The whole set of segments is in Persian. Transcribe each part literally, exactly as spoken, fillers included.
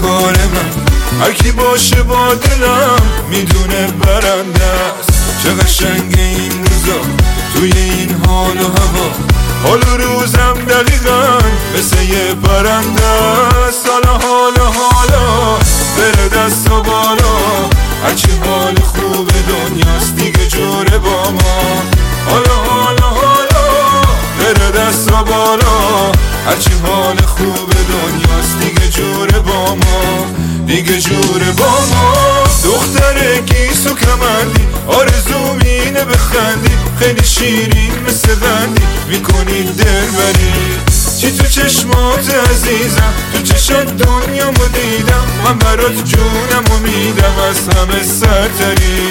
کار من. هر کی باشه با دلم میدونه برنده است. چه قشنگ این روزا توی این حال و هوا، حال و روزم دقیقا مثل یه پرنده است. حالا حالا حالا بره دست و بالا، هرچی حال خوب دنیاست دیگه جوره با ما. حالا حالا حالا بره دست و بالا، هرچی حال خوب دنیاست دیگه جوره با ما، دیگه جوره با ما. دختر گیس و کمندی آرزوم اینه بخندی، خیلی شیرین مثل قندی میکنی دل بری. چی تو چشمات عزیزم، تو چشات دنیامو دیدم، من برات جونمو میدم از همه سرتری.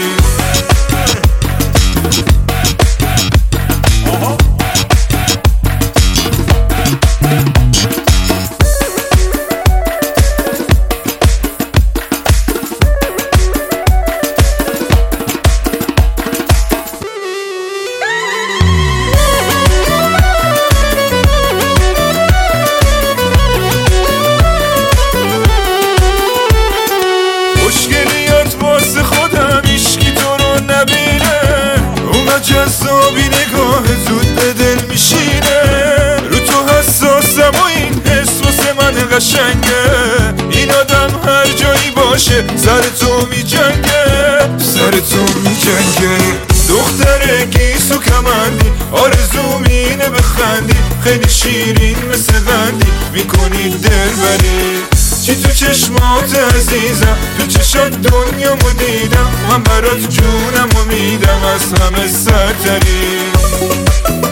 جذابی نگاه زود به دل میشینه، رو تو حساسم و این حس واسه من قشنگه. این آدم هر جایی باشه سر تو میجنگه، سر تو میجنگه. دختر گیس و کمندی آرزوم اینه بخندی، خیلی شیرین مثل قندی میکنی دل بری. چی تو چشمات عزیزم، تو چشات دنیامو دیدم، من برات جونمو میدم از همه سرتری.